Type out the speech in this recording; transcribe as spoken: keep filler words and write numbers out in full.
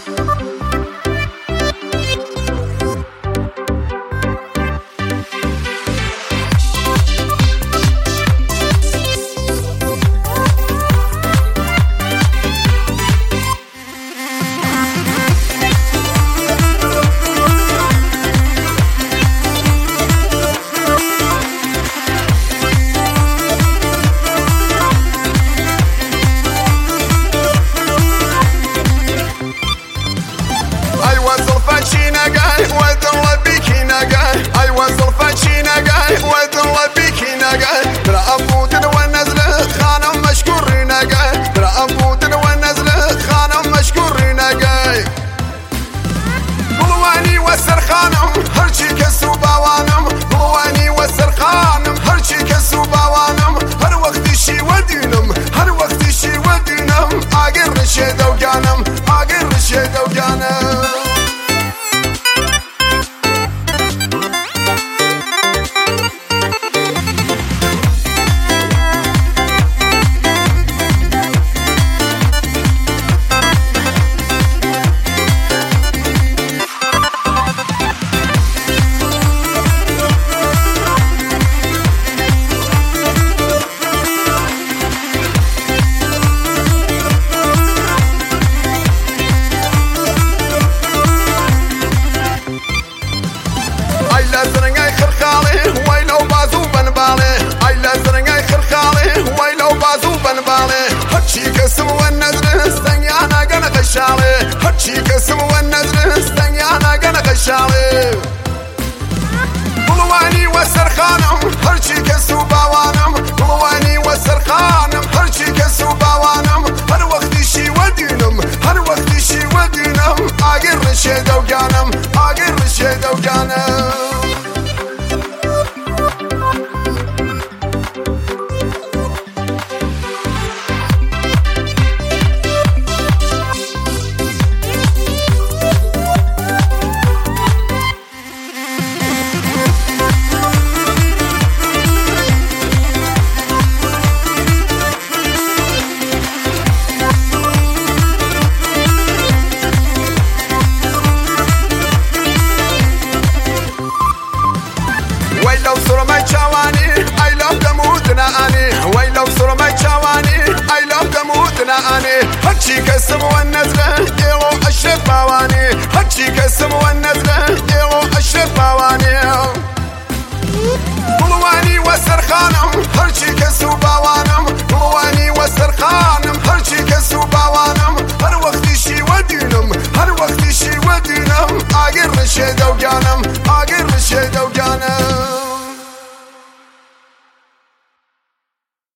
هرچی کسم و نزرس دنیا نگن قشاله هرچی کسم و نزرس دنیا نگن قشاله بلوانی و سرخانم هرچی کسو باوانم بلوانی و سرخانم هرچی کسو باوانم هر وقتی شی و دینم هر وقتی شی و دینم آگر رشه دوگانم آگر رشه دوگانم هرچی کسم و نزره دیو اشرف باوانی هرچی کسم و نزره دیو اشرف باوانی بلوانی و سرخانم هرچی کسو باوانم بلوانی و سرخانم هرچی کسو باوانم هر وقتی شی و دینم هر وقتی شی و دینم آگر رشه دوگانم آگر رشه دوگانم